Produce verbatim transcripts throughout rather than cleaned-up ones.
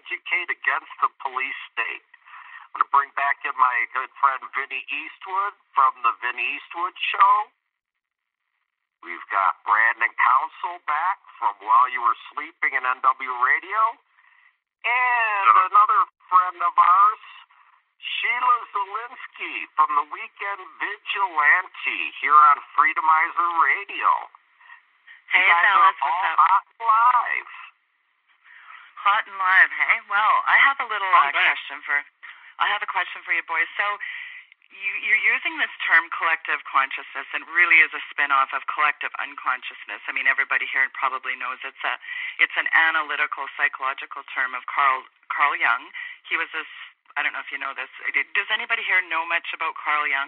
educate against the police state. I'm going to bring back in my good friend Vinny Eastwood from the Vinny Eastwood Show. We've got Brandon Council back from While You Were Sleeping in N W Radio. And another friend of ours, Sheila Zelinsky from the Weekend Vigilante here on Freedomizer Radio. Hey, you guys fellas, are all what's up? hot and live. Hot and live, hey? Well, I have a little uh, question for... I have a question for you boys. So you, you're using this term collective consciousness, and really is a spin-off of collective unconsciousness. I mean, everybody here probably knows it's a it's an analytical psychological term of Carl Carl Jung. He was this, I don't know if you know this. Does anybody here know much about Carl Jung?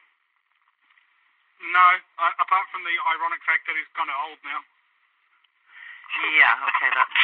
No, uh, apart from the ironic fact that he's kind of old now. Yeah, okay. That's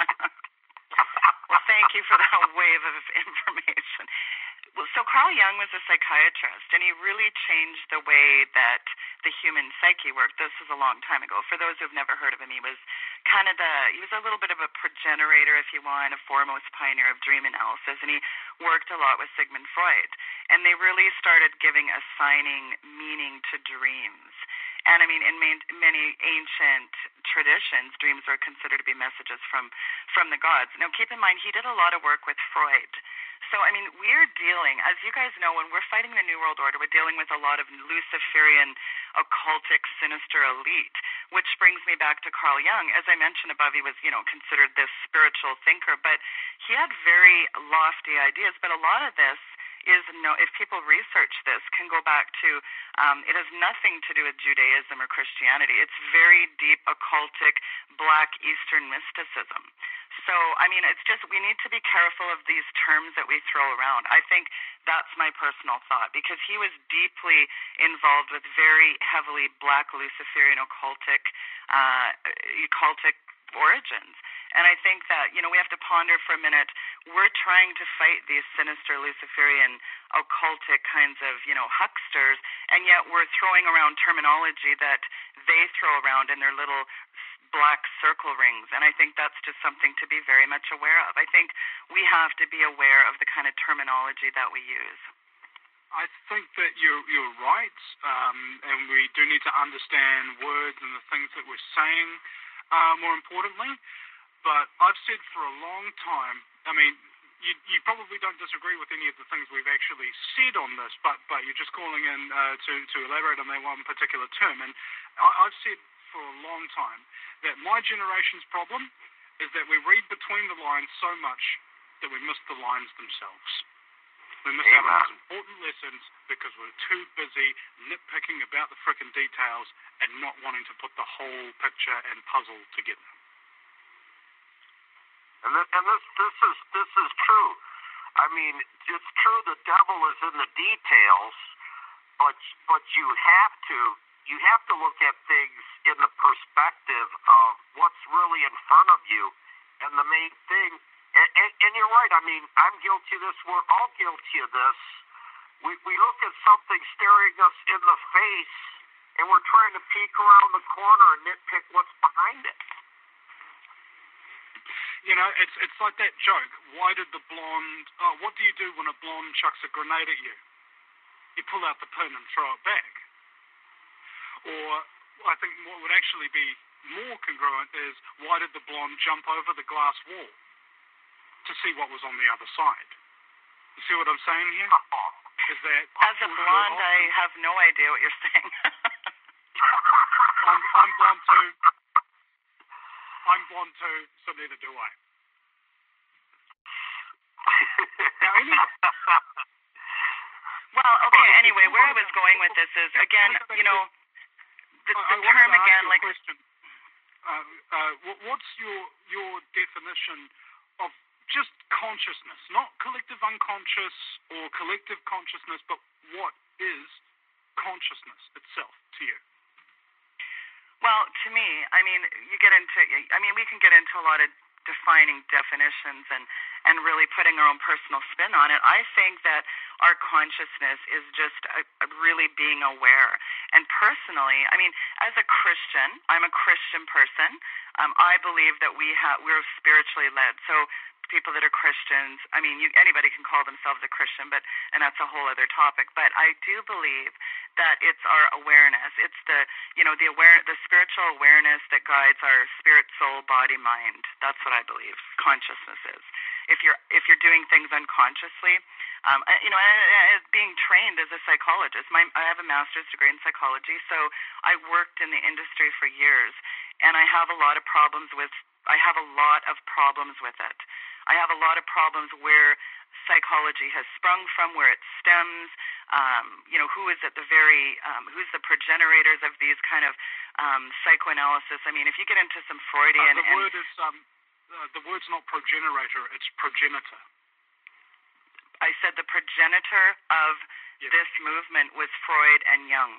well, thank you for that wave of information. Well, so Carl Jung was a psychiatrist, and he really changed the way that the human psyche worked. This was a long time ago. For those who've never heard of him, he was kind of the, he was a little bit of a progenitor, if you want, a foremost pioneer of dream analysis, and he worked a lot with Sigmund Freud. And they really started giving, assigning meaning to dreams. And I mean, in many ancient traditions, dreams were considered to be messages from, from the gods. Now, keep in mind, he did a lot of work with Freud. So, I mean, we're dealing, as you guys know, when we're fighting the New World Order, we're dealing with a lot of Luciferian, occultic, sinister elite, which brings me back to Carl Jung. As I mentioned above, he was, you know, considered this spiritual thinker, but he had very lofty ideas. But a lot of this is, no, if people research this, can go back to, um, it has nothing to do with Judaism or Christianity. It's very deep, occultic, black Eastern mysticism. So, I mean, it's just, we need to be careful of these terms that we throw around. I think that's my personal thought, because he was deeply involved with very heavily black Luciferian occultic, uh, occultic origins. And I think that, you know, we have to ponder for a minute, we're trying to fight these sinister Luciferian occultic kinds of, you know, hucksters, and yet we're throwing around terminology that they throw around in their little black circle rings. And I think that's just something to be very much aware of. I think we have to be aware of the kind of terminology that we use. I think that you're, you're right, um, and we do need to understand words and the things that we're saying, uh, more importantly. But I've said for a long time, I mean, you, you probably don't disagree with any of the things we've actually said on this, but, but you're just calling in uh, to, to elaborate on that one particular term. And I, I've said for a long time that my generation's problem is that we read between the lines so much that we miss the lines themselves. We miss out on those important lessons because we're too busy nitpicking about the frickin' details and not wanting to put the whole picture and puzzle together. And, th- and this this is this is true. I mean, it's true the devil is in the details, but but you have to you have to look at things in the perspective of what's really in front of you. And the main thing, and, and, and you're right. I mean, I'm guilty of this. We're all guilty of this. We we look at something staring us in the face, and we're trying to peek around the corner and nitpick what's behind it. You know, it's it's like that joke. Why did the blonde... Oh, what do you do when a blonde chucks a grenade at you? You pull out the pin and throw it back. Or I think what would actually be more congruent is, why did the blonde jump over the glass wall to see what was on the other side? You see what I'm saying here? Is that... As a blonde, I have no idea what you're saying. I'm, I'm blonde too. I'm blonde too, so neither do I. Now, anyway. Well, okay, anyway, where I was going with this is, again, you know, the, the term again, like... Question. Uh, uh, what's your your definition of just consciousness? Not collective unconscious or collective consciousness, but what is consciousness itself to you? Well, to me, I mean, you get into, I mean, we can get into a lot of defining definitions and, and really putting our own personal spin on it. I think that our consciousness is just a, a really being aware. And personally, I mean, as a Christian, I'm a Christian person. Um, I believe that we have, we're spiritually led. So people that are Christians. I mean, you, anybody can call themselves a Christian, but and that's a whole other topic. But I do believe that it's our awareness. It's the, you know, the aware, the spiritual awareness that guides our spirit, soul, body, mind. That's what I believe consciousness is. If you're if you're doing things unconsciously, um, you know, as being trained as a psychologist, my I have a master's degree in psychology, so I worked in the industry for years, and I have a lot of problems with. I have a lot of problems with it. I have a lot of problems where psychology has sprung from, where it stems. Um, you know, who is at the very, um, who's the progenitors of these kind of um, psychoanalysis? I mean, if you get into some Freudian, uh, the word and, is um, uh, the word's not progenitor; it's progenitor. I said the progenitor of yes. this movement was Freud and Jung.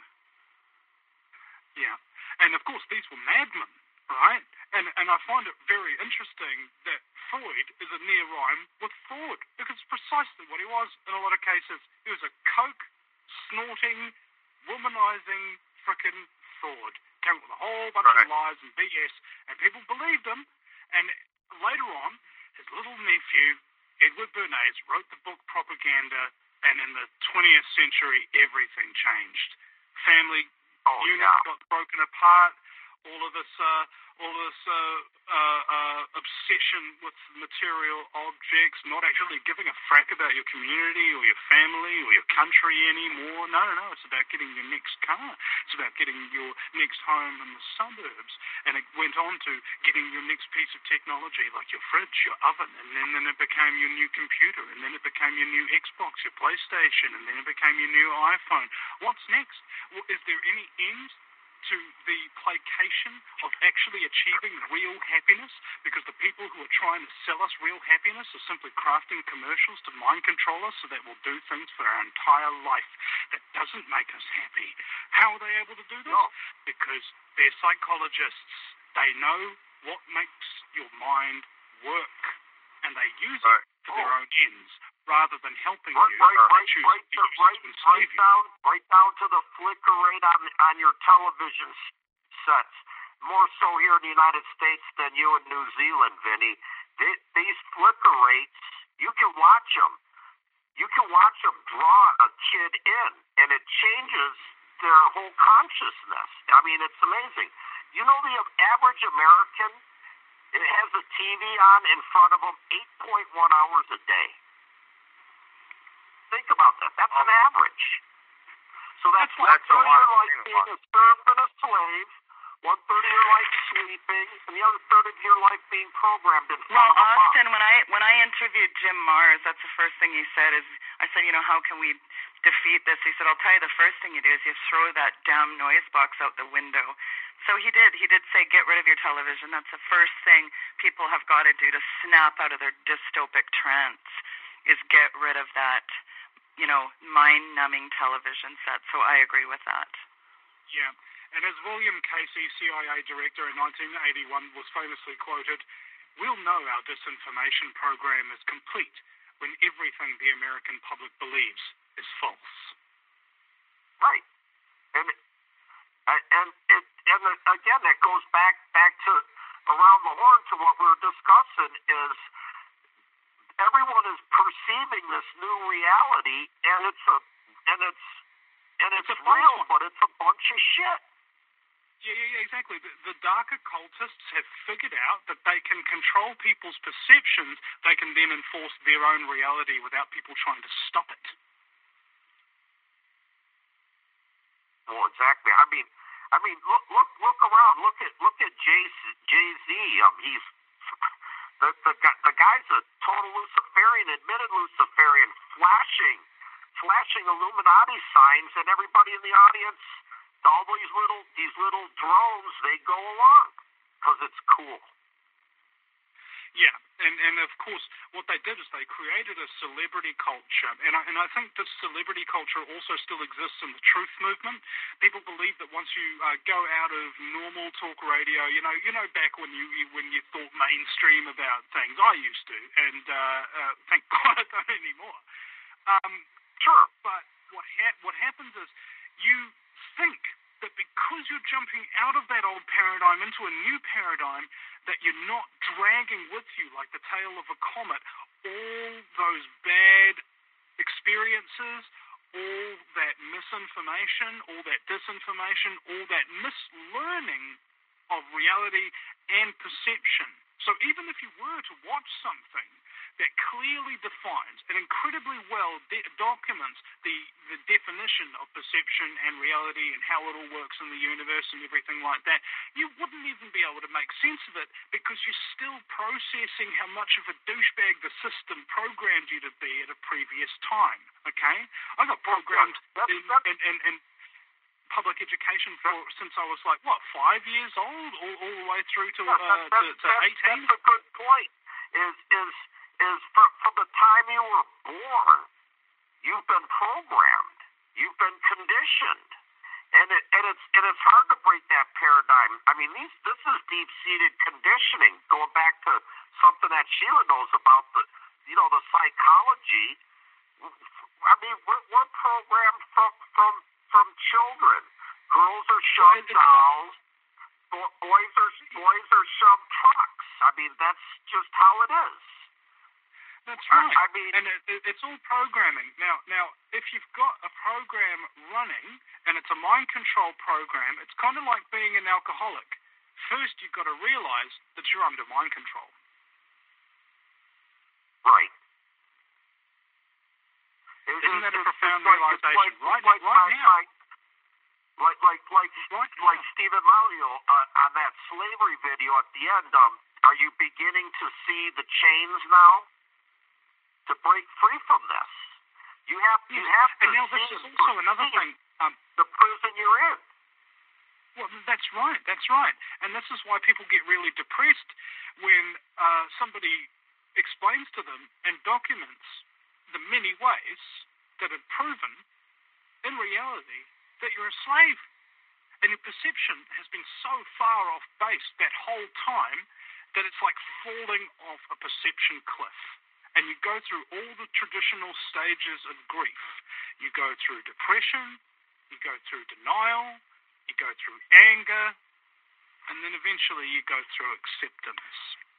Yeah, and of course these were madmen, right? And and I find it very interesting that Freud is a near rhyme with fraud, because precisely what he was in a lot of cases. He was a coke snorting, womanizing frickin' fraud. Came up with a whole bunch right. of lies and B S, and people believed him. And later on, his little nephew Edward Bernays wrote the book Propaganda, and in the twentieth century, everything changed. Family oh, units yeah. got broken apart. All of this, uh, all of this uh, uh, uh, obsession with material objects, not actually giving a frack about your community or your family or your country anymore. No, no, it's about getting your next car. It's about getting your next home in the suburbs. And it went on to getting your next piece of technology, like your fridge, your oven, and then, then it became your new computer, and then it became your new Xbox, your PlayStation, and then it became your new iPhone. What's next? Well, is there any end to the placation of actually achieving real happiness, because the people who are trying to sell us real happiness are simply crafting commercials to mind control us so that we'll do things for our entire life that doesn't make us happy. How are they able to do this? No. Because they're psychologists. They know what makes your mind work, and they use right. it for oh. their own ends, rather than helping right, you. Right, right, choose right, to use right, it right, down, right down to the flicker rate on on your television sets. More so here in the United States than you in New Zealand, Vinny. They, these flicker rates, you can watch them. You can watch them draw a kid in, and it changes their whole consciousness. I mean, it's amazing. You know, the average American, it has a T V on in front of them eight point one hours a day. Think about that. That's um, an average. So that's, that's one third of your life being a serf and a slave, one third of your life sleeping, and the other third of your life being programmed in front well, of a box. Austin, when I when I interviewed Jim Marrs, that's the first thing he said is, I said, you know, how can we defeat this? He said, I'll tell you, the first thing you do is you throw that damn noise box out the window. So he did. He did say, get rid of your television. That's the first thing people have got to do to snap out of their dystopic trance, is get rid of that, you know, mind-numbing television set. So I agree with that. Yeah. And as William Casey, C I A director in nineteen eighty-one, was famously quoted, we'll know our disinformation program is complete when everything the American public believes is false. Right. And and it, and again, that goes back back to around the horn to what we were discussing, is everyone is perceiving this new reality, and it's a and it's and it's, it's real, but it's a bunch of shit. Yeah, yeah, exactly. The, the dark occultists have figured out that they can control people's perceptions. They can then enforce their own reality without people trying to stop it. Well, exactly. I mean, I mean, look, look, look around. Look at, look at Jay Jay Z. Um, he's the the the guy's a total Luciferian, admitted Luciferian, flashing, flashing Illuminati signs, and everybody in the audience, all these little these little drones, they go along because it's cool. Yeah, and and of course, what they did is they created a celebrity culture, and I, and I think this celebrity culture also still exists in the truth movement. People believe that once you uh, go out of normal talk radio, you know, you know, back when you, you when you thought mainstream about things, I used to, and uh, uh, thank God I don't anymore. Um, sure, but what ha- what happens is you think that because you're jumping out of that old paradigm into a new paradigm, that you're not dragging with you like the tail of a comet all those bad experiences, all that misinformation, all that disinformation, all that mislearning of reality and perception. So even if you were to watch something that clearly defines and incredibly well de- documents the, the definition of perception and reality and how it all works in the universe and everything like that, you wouldn't even be able to make sense of it because you're still processing how much of a douchebag the system programmed you to be at a previous time, okay? I got programmed in, in, in, in public education for since I was like, what, five years old? All, all the way through to, uh, to, to eighteen? That's a good point. Is, is, is from, from the time you were born, you've been programmed, you've been conditioned, and it, and it's and it's hard to break that paradigm. I mean, these this is deep-seated conditioning, going back to something that Sheila knows about, the you know the psychology. I mean, we're, we're programmed from from from children. Girls are shoved dolls, boys are boys are shoved trucks. I mean, that's just how it is. That's right. I mean, and it, it, it's all programming. Now, now, if you've got a program running and it's a mind control program, it's kind of like being an alcoholic. First, you've got to realize that you're under mind control. Right. Isn't that a profound like, realization? Like, right, like, right like, now. Like, like, like, right like now. Stephen Mario uh, on that slavery video at the end. Um, are you beginning to see the chains now? To break free from this, you have you yes. have to and now this is also another thing. Um, the prison you're in. Well, that's right. That's right. And this is why people get really depressed when uh, somebody explains to them and documents the many ways that have proven, in reality, that you're a slave, and your perception has been so far off base that whole time that it's like falling off a perception cliff. And you go through all the traditional stages of grief. You go through depression, you go through denial, you go through anger, and then eventually you go through acceptance.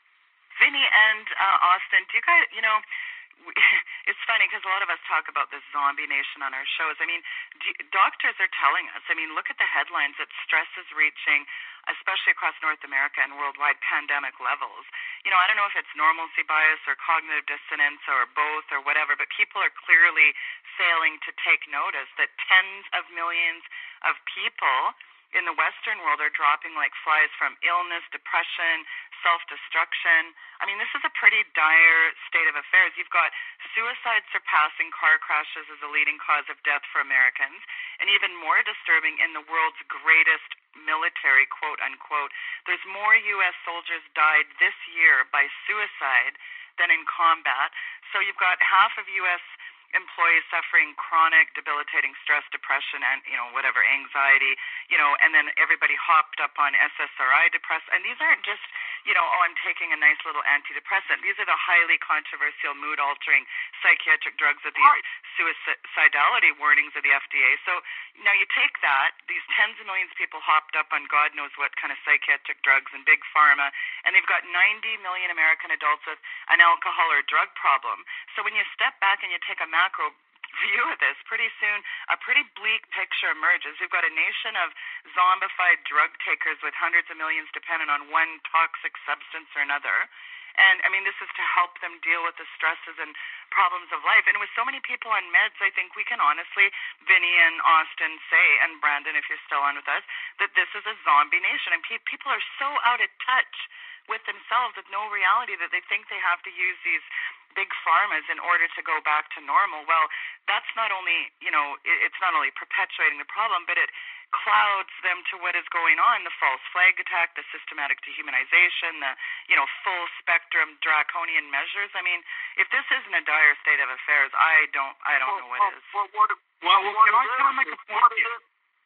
Vinny and uh, Austin, do you guys, you know, we, it's funny because a lot of us talk about this zombie nation on our shows. I mean, do, doctors are telling us, I mean, look at the headlines that stress is reaching, especially across North America and worldwide, pandemic levels. You know, I don't know if it's normalcy bias or cognitive dissonance or both or whatever, but people are clearly failing to take notice that tens of millions of people in the Western world are dropping like flies from illness, depression, self-destruction. I mean, this is a pretty dire state of affairs. You've got suicide surpassing car crashes as a leading cause of death for Americans, and even more disturbing, in the world's greatest military, quote unquote, there's more U S soldiers died this year by suicide than in combat. So you've got half of U S employees suffering chronic debilitating stress, depression, and, you know, whatever, anxiety, you know, and then everybody hopped up on S S R I depressant. And these aren't just, you know, oh, I'm taking a nice little antidepressant. These are the highly controversial mood-altering psychiatric drugs with these Right. suicidality warnings of the F D A. So now you take that, these tens of millions of people hopped up on God knows what kind of psychiatric drugs and big pharma, and they've got ninety million American adults with an alcohol or drug problem. So when you step back and you take a macro view of this, pretty soon a pretty bleak picture emerges. We've got a nation of zombified drug takers with hundreds of millions dependent on one toxic substance or another. And, I mean, this is to help them deal with the stresses and problems of life. And with so many people on meds, I think we can honestly, Vinny and Austin, say, and Brandon, if you're still on with us, that this is a zombie nation. And pe- people are so out of touch with themselves, with no reality, that they think they have to use these big pharmas in order to go back to normal. Well, that's not only, you know, it's not only perpetuating the problem, but it clouds them to what is going on, the false flag attack, the systematic dehumanization, the, you know, full spectrum draconian measures. I mean, if this isn't a dire state of affairs, I don't, I don't well, know what well, is. Well, what, Well, well what can, I, is, can I make a point here?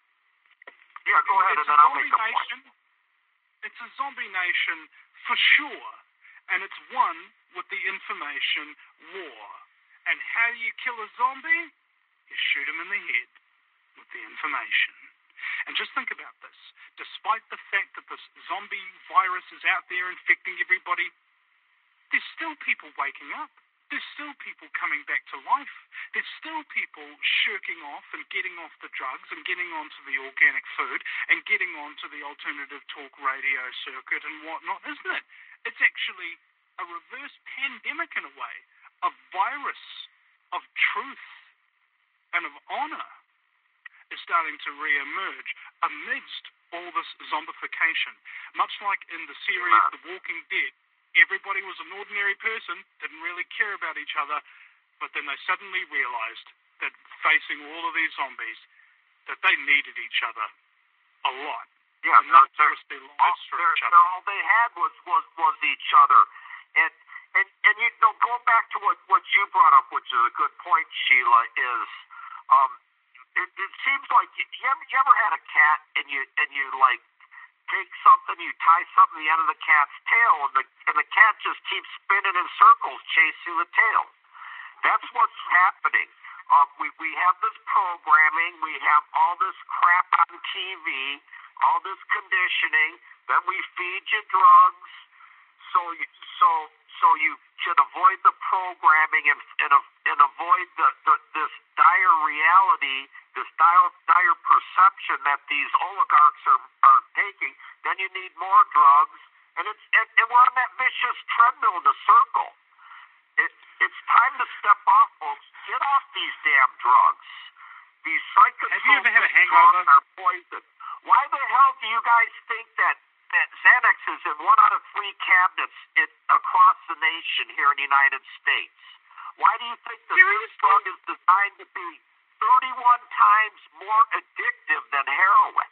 Yeah, go ahead, it's and then I'll make a nation. point. It's a zombie nation for sure, and it's won with the information war. And how do you kill a zombie? You shoot him in the head with the information. And just think about this. Despite the fact that this zombie virus is out there infecting everybody, there's still people waking up. There's still people coming back to life. There's still people shirking off and getting off the drugs and getting onto the organic food and getting onto the alternative talk radio circuit and whatnot, isn't it? It's actually a reverse pandemic in a way, a virus of truth and of honor is starting to re-emerge amidst all this zombification. Much like in the series The Walking Dead, everybody was an ordinary person, didn't really care about each other, but then they suddenly realized that facing all of these zombies, that they needed each other a lot. Yeah, and not they're, just their lives for they're, each other. all they had was, was, was each other. And, and, and you know, going back to what, what you brought up, which is a good point, Sheila, is um, it, it seems like you, you, ever, you ever had a cat and you and you like take something, you tie something to the end of the cat's tail, and the and the cat just keeps spinning in circles chasing the tail. That's what's happening. Uh, we we have this programming, we have all this crap on T V, all this conditioning. Then we feed you drugs, so you so so you can avoid the programming and and, and avoid the, the this dire reality, this dire dire perception that these oligarchs are are taking. Then you need more drugs, and it's and, and we're on that vicious treadmill in the circle. It, it's time to step off, folks. Get off these damn drugs. These psychotropic Have you ever had a hangover? drugs are poison. Why the hell do you guys think that, that Xanax is in one out of three cabinets in, across the nation here in the United States? Why do you think that this drug is designed to be thirty-one times more addictive than heroin?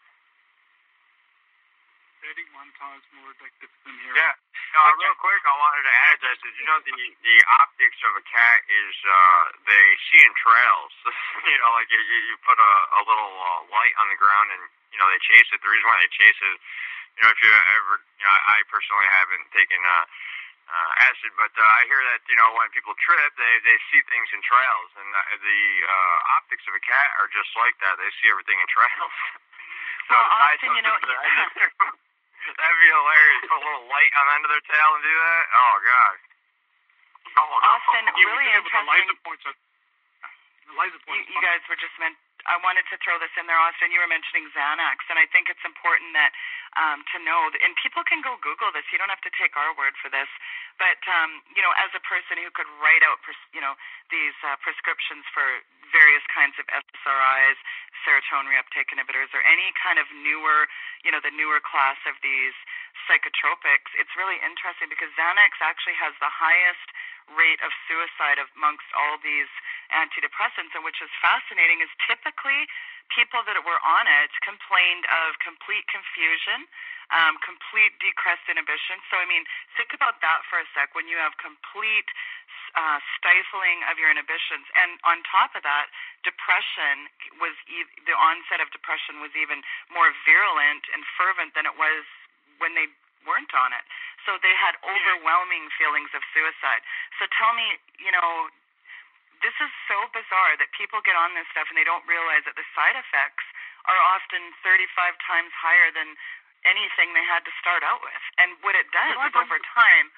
thirty-one times more addictive than heroin. Yeah. No, Okay. real quick, I wanted to add that. Did you know the the optics of a cat is uh, they see in trails? you know, like you, you put a, a little uh, light on the ground and you know they chase it. The reason why they chase it, you know, if you ever, you know, I personally haven't taken uh, uh, acid, but uh, I hear that you know when people trip, they they see things in trails, and uh, the uh, optics of a cat are just like that. They see everything in trails. so Well, to tie Austin, you know. something to that- That'd be hilarious. Put a little light on the end of their tail and do that. Oh gosh. Oh, no. Austin, Yeah, really we did it with a interesting. laser pointer. The laser You, pointer. you guys were just meant. I wanted to throw this in there, Austin. You were mentioning Xanax, and I think it's important that um, to know. And people can go Google this. You don't have to take our word for this. But um, you know, as a person who could write out, pres- you know, these uh, prescriptions for various kinds of S S R Is, serotonin reuptake inhibitors, or any kind of newer, you know, the newer class of these psychotropics, it's really interesting because Xanax actually has the highest rate of suicide amongst all these antidepressants, and which is fascinating is typically people that were on it complained of complete confusion, um, complete decreased inhibition. So, I mean, think about that for a sec. When you have complete uh, stifling of your inhibitions, and on top of that, depression was e- the onset of depression was even more virulent and fervent than it was when they weren't on it. So they had overwhelming feelings of suicide. So tell me, you know, this is so bizarre that people get on this stuff and they don't realize that the side effects are often thirty-five times higher than anything they had to start out with. And what it does is over time,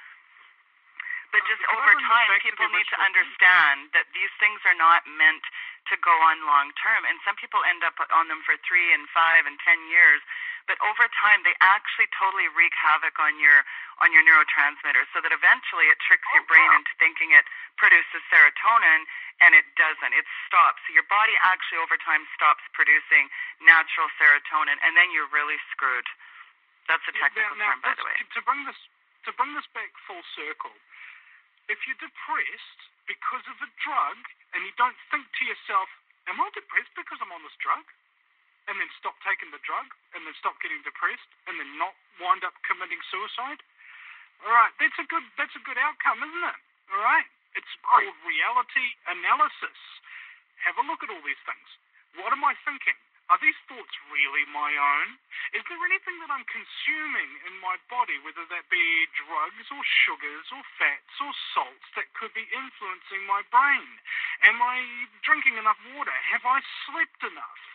but just over time, people need to understand that these things are not meant to go on long term. And some people end up on them for three and five and ten years. But over time, they actually totally wreak havoc on your on your neurotransmitters, so that eventually it tricks your brain into thinking it produces serotonin, and it doesn't. It stops. So your body actually over time stops producing natural serotonin, and then you're really screwed. That's a technical now, term, by the way. To bring this to bring this back full circle, if you're depressed because of a drug and you don't think to yourself, "Am I depressed because I'm on this drug?" and then stop taking the drug, and then stop getting depressed, and then not wind up committing suicide. All right, that's a good that's a good outcome, isn't it? All right, it's called reality analysis. Have a look at all these things. What am I thinking? Are these thoughts really my own? Is there anything that I'm consuming in my body, whether that be drugs or sugars or fats or salts, that could be influencing my brain? Am I drinking enough water? Have I slept enough?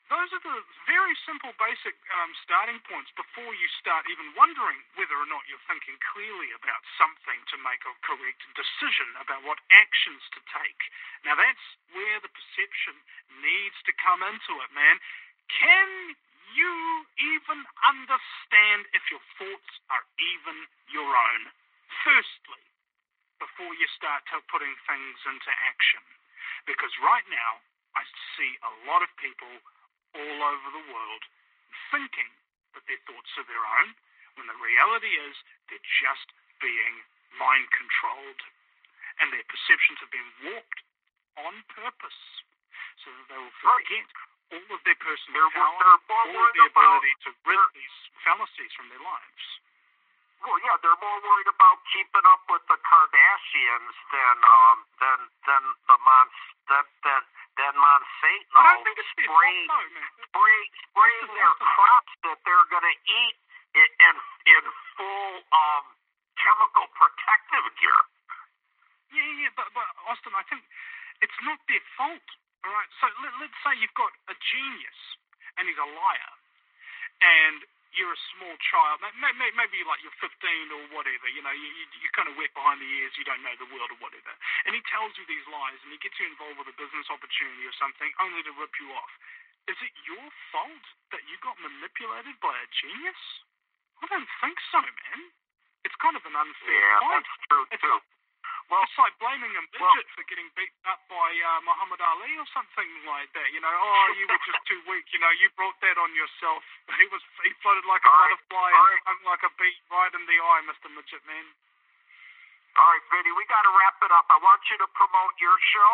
those are the very simple, basic um, starting points before you start even wondering whether or not you're thinking clearly about something to make a correct decision about what actions to take. Now, that's where the perception needs to come into it, man. Can you even understand if your thoughts are even your own? Firstly, before you start to putting things into action. Because right now, I see a lot of people all over the world thinking that their thoughts are their own, when the reality is they're just being mind-controlled. And their perceptions have been warped on purpose so that they will forget all of their personal they're, power, they're all of the ability to rid these fallacies from their lives. Well, yeah, they're more worried about keeping up with the Kardashians than um than than the Mons than than than Monsanto I don't think it's their spraying fault, though, man. spraying, spraying their crops that they're going to eat in, in in full um chemical protective gear. Yeah, yeah, but but Austin, I think it's not their fault. All right, so let, let's say you've got a genius and he's a liar, and you're a small child, maybe, maybe like you're fifteen or whatever, you know, you, you, you're kind of wet behind the ears, you don't know the world or whatever, and he tells you these lies and he gets you involved with a business opportunity or something only to rip you off. Is it your fault that you got manipulated by a genius? I don't think so, man. It's kind of an unfair yeah, fight. That's true, it's too. Like, well, it's like blaming a midget well, for getting beaten up by uh, Muhammad Ali or something like that. You know, oh, you were just too weak. You know, you brought that on yourself. He was he floated like a all butterfly right, and right. hung like a bee right in the eye, Mister Midget Man. All right, Vinny, we got to wrap it up. I want you to promote your show.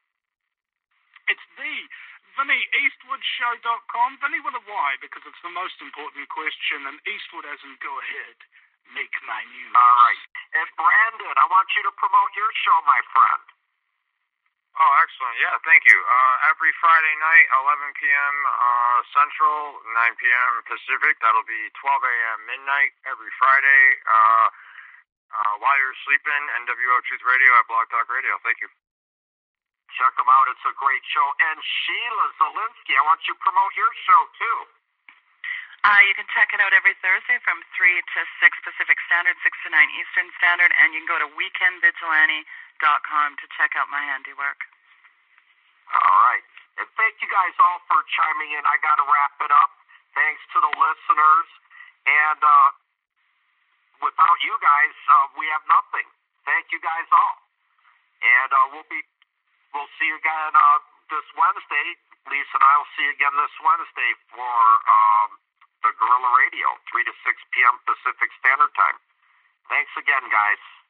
It's the Vinny Eastwood Show dot com. Vinny with a Y, because it's the most important question, and Eastwood as in go ahead. Make my news. All right. And Brandon, I want you to promote your show, my friend. Oh, excellent. Yeah, thank you. Uh, every Friday night, eleven p.m. Uh, Central, nine p.m. Pacific. That'll be twelve a.m. midnight every Friday. Uh, uh, while you're sleeping, N W O Truth Radio at Blog Talk Radio. Thank you. Check them out. It's a great show. And Sheila Zelinsky, I want you to promote your show, too. Uh, you can check it out every Thursday from three to six Pacific Standard, six to nine Eastern Standard, and you can go to weekend vigilante dot com to check out my handiwork. All right. And thank you guys all for chiming in. I got to wrap it up. Thanks to the listeners. And uh, without you guys, uh, we have nothing. Thank you guys all. And uh, we'll be, we'll see you again uh, this Wednesday. Lisa and I will see you again this Wednesday for um, the Guerrilla Radio, three to six p.m. Pacific Standard Time. Thanks again, guys.